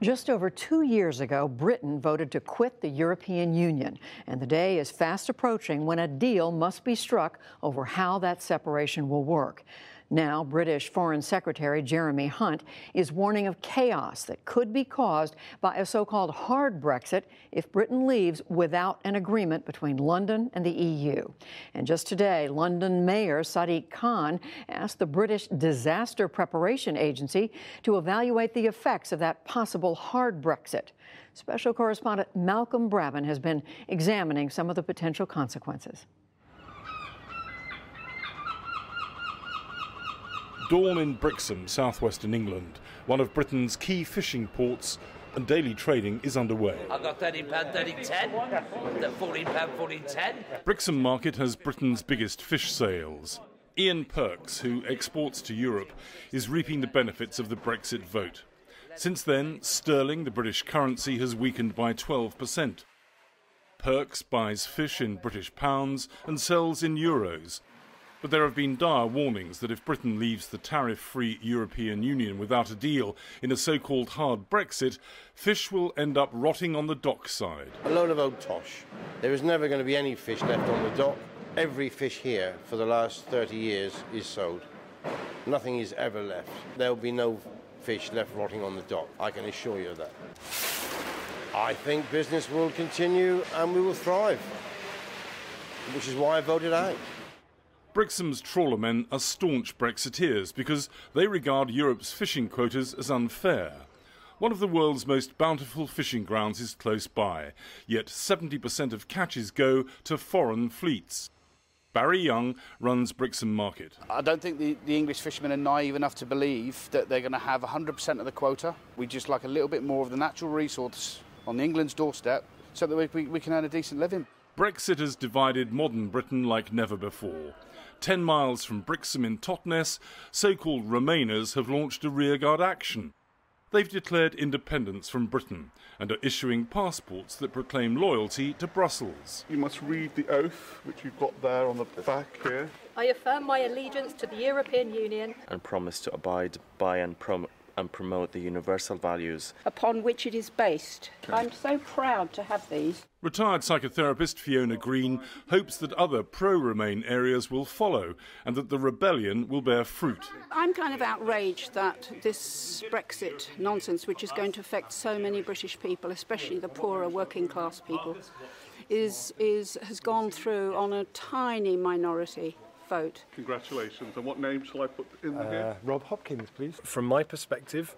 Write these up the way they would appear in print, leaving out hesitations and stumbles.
Just over 2 years ago, Britain voted to quit the European Union, and the day is fast approaching when a deal must be struck over how that separation will work. Now, British Foreign Secretary Jeremy Hunt is warning of chaos that could be caused by a so-called hard Brexit if Britain leaves without an agreement between London and the EU. And just today, London Mayor Sadiq Khan asked the British Disaster Preparation Agency to evaluate the effects of that possible hard Brexit. Special correspondent Malcolm Brabham has been examining some of the potential consequences. Dawn in Brixham, southwestern England, one of Britain's key fishing ports, and daily trading is underway. I've got £13, 13.10, £14, 14.10. Brixham Market has Britain's biggest fish sales. Ian Perks, who exports to Europe, is reaping the benefits of the Brexit vote. Since then, sterling, the British currency, has weakened by 12%. Perks buys fish in British pounds and sells in euros. But there have been dire warnings that if Britain leaves the tariff-free European Union without a deal in a so-called hard Brexit, fish will end up rotting on the dockside. A load of old tosh. There is never going to be any fish left on the dock. Every fish here for the last 30 years is sold. Nothing is ever left. There will be no fish left rotting on the dock, I can assure you of that. I think business will continue and we will thrive, which is why I voted out. Brixham's trawlermen are staunch Brexiteers because they regard Europe's fishing quotas as unfair. One of the world's most bountiful fishing grounds is close by, yet 70% of catches go to foreign fleets. Barry Young runs Brixham Market. I don't think the English fishermen are naive enough to believe that they're going to have 100% of the quota. We just like a little bit more of the natural resource on England's doorstep so that we can earn a decent living. Brexit has divided modern Britain like never before. 10 miles from Brixham in Totnes, so-called Remainers have launched a rearguard action. They've declared independence from Britain and are issuing passports that proclaim loyalty to Brussels. You must read the oath, which you've got there on the back here. I affirm my allegiance to the European Union and promise to abide by and promote the universal values upon which it is based. I'm so proud to have these. Retired psychotherapist Fiona Green hopes that other pro-Remain areas will follow and that the rebellion will bear fruit. I'm kind of outraged that this Brexit nonsense, which is going to affect so many British people, especially the poorer working class people, has gone through on a tiny minority vote. Congratulations. And what name shall I put in here? Rob Hopkins, please. From my perspective,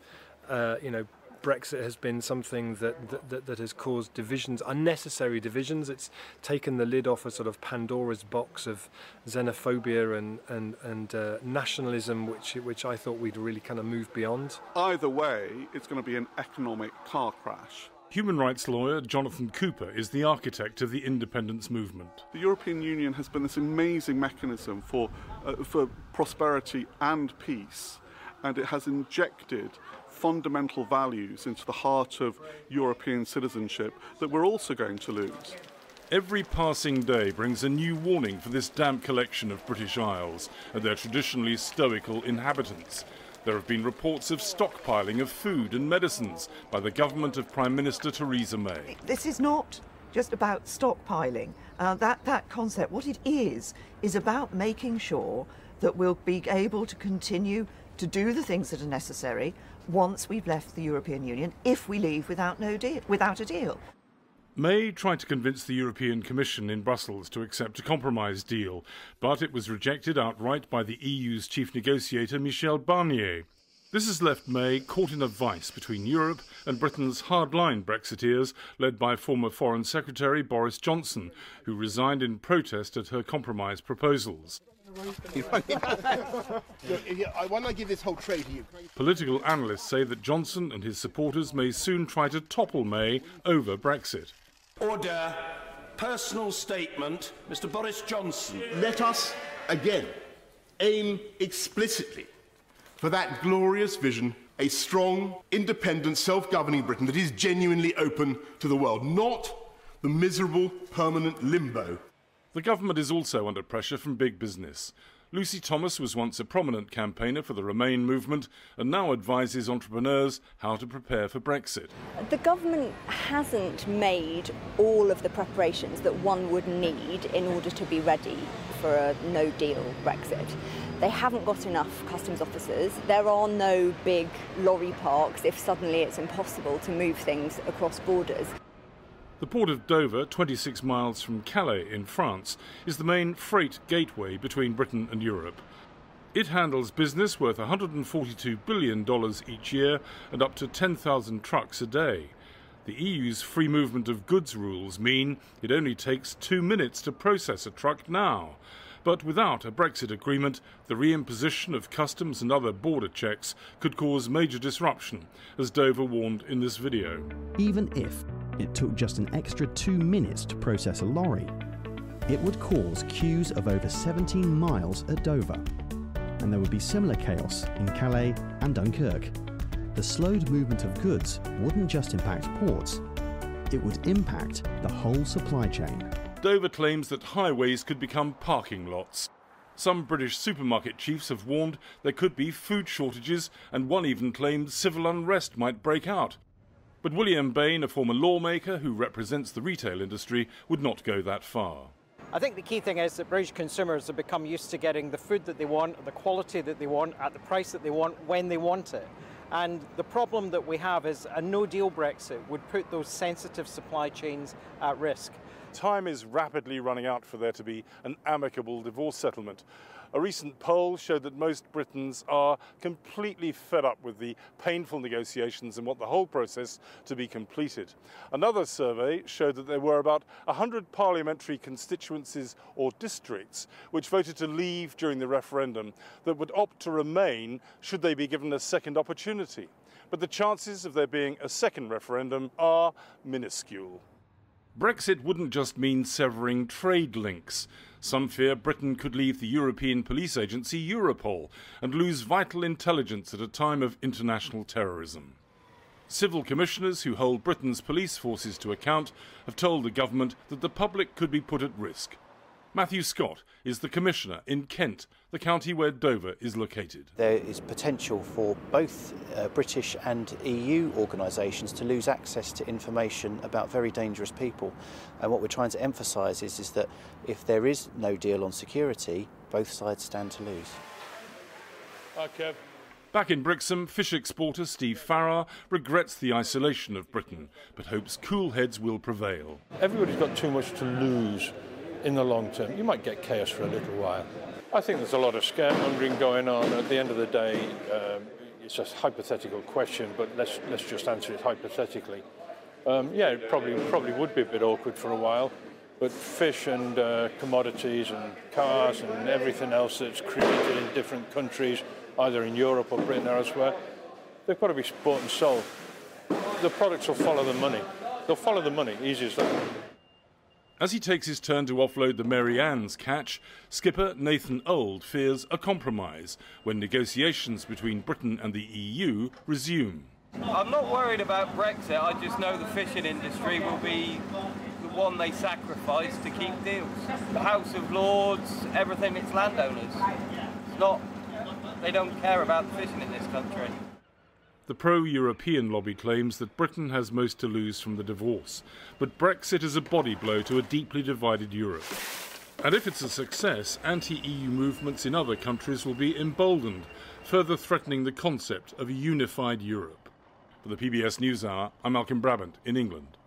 Brexit has been something that has caused divisions, unnecessary divisions. It's taken the lid off a sort of Pandora's box of xenophobia and nationalism, which I thought we'd really kind of moved beyond. Either way, it's going to be an economic car crash. Human rights lawyer Jonathan Cooper is the architect of the independence movement. The European Union has been this amazing mechanism for prosperity and peace, and it has injected fundamental values into the heart of European citizenship that we're also going to lose. Every passing day brings a new warning for this damp collection of British Isles and their traditionally stoical inhabitants. There have been reports of stockpiling of food and medicines by the government of Prime Minister Theresa May. This is not just about stockpiling. That concept, what it is about making sure that we'll be able to continue to do the things that are necessary once we've left the European Union, if we leave without a deal. May tried to convince the European Commission in Brussels to accept a compromise deal, but it was rejected outright by the EU's chief negotiator, Michel Barnier. This has left May caught in a vice between Europe and Britain's hardline Brexiteers, led by former Foreign Secretary Boris Johnson, who resigned in protest at her compromise proposals. Why don't I give this whole tray to you? Political analysts say that Johnson and his supporters may soon try to topple May over Brexit. Order. Personal statement, Mr. Boris Johnson. Let us, again, aim explicitly for that glorious vision, a strong, independent, self-governing Britain that is genuinely open to the world, not the miserable, permanent limbo. The government is also under pressure from big business. Lucy Thomas was once a prominent campaigner for the Remain movement and now advises entrepreneurs how to prepare for Brexit. The government hasn't made all of the preparations that one would need in order to be ready for a no-deal Brexit. They haven't got enough customs officers. There are no big lorry parks if suddenly it's impossible to move things across borders. The port of Dover, 26 miles from Calais in France, is the main freight gateway between Britain and Europe. It handles business worth $142 billion each year and up to 10,000 trucks a day. The EU's free movement of goods rules mean it only takes 2 minutes to process a truck now. But without a Brexit agreement, the reimposition of customs and other border checks could cause major disruption, as Dover warned in this video. Even if it took just an extra 2 minutes to process a lorry, it would cause queues of over 17 miles at Dover. And there would be similar chaos in Calais and Dunkirk. The slowed movement of goods wouldn't just impact ports, it would impact the whole supply chain. Dover claims that highways could become parking lots. Some British supermarket chiefs have warned there could be food shortages, and one even claimed civil unrest might break out. But William Bain, a former lawmaker who represents the retail industry, would not go that far. I think the key thing is that British consumers have become used to getting the food that they want, the quality that they want, at the price that they want, when they want it. And the problem that we have is a no-deal Brexit would put those sensitive supply chains at risk. Time is rapidly running out for there to be an amicable divorce settlement. A recent poll showed that most Britons are completely fed up with the painful negotiations and want the whole process to be completed. Another survey showed that there were about 100 parliamentary constituencies or districts which voted to leave during the referendum that would opt to remain should they be given a second opportunity. But the chances of there being a second referendum are minuscule. Brexit wouldn't just mean severing trade links. Some fear Britain could leave the European police agency Europol and lose vital intelligence at a time of international terrorism. Civil commissioners who hold Britain's police forces to account have told the government that the public could be put at risk. Matthew Scott is the commissioner in Kent, the county where Dover is located. There is potential for both British and EU organisations to lose access to information about very dangerous people. And what we're trying to emphasise is that if there is no deal on security, both sides stand to lose. Okay. Back in Brixham, fish exporter Steve Farrar regrets the isolation of Britain, but hopes cool heads will prevail. Everybody's got too much to lose in the long term. You might get chaos for a little while. I think there's a lot of scaremongering going on. At the end of the day, it's a hypothetical question, but let's just answer it hypothetically. Yeah, it probably would be a bit awkward for a while, but fish and commodities and cars and everything else that's created in different countries, either in Europe or Britain or elsewhere, they've got to be bought and sold. The products will follow the money. They'll follow the money, easy as that. As he takes his turn to offload the Mary Ann's catch, skipper Nathan Old fears a compromise when negotiations between Britain and the EU resume. I'm not worried about Brexit, I just know the fishing industry will be the one they sacrifice to keep deals. The House of Lords, everything, it's landowners. It's not, they don't care about the fishing in this country. The pro-European lobby claims that Britain has most to lose from the divorce, but Brexit is a body blow to a deeply divided Europe. And if it's a success, anti-EU movements in other countries will be emboldened, further threatening the concept of a unified Europe. For the PBS NewsHour, I'm Malcolm Brabant in England.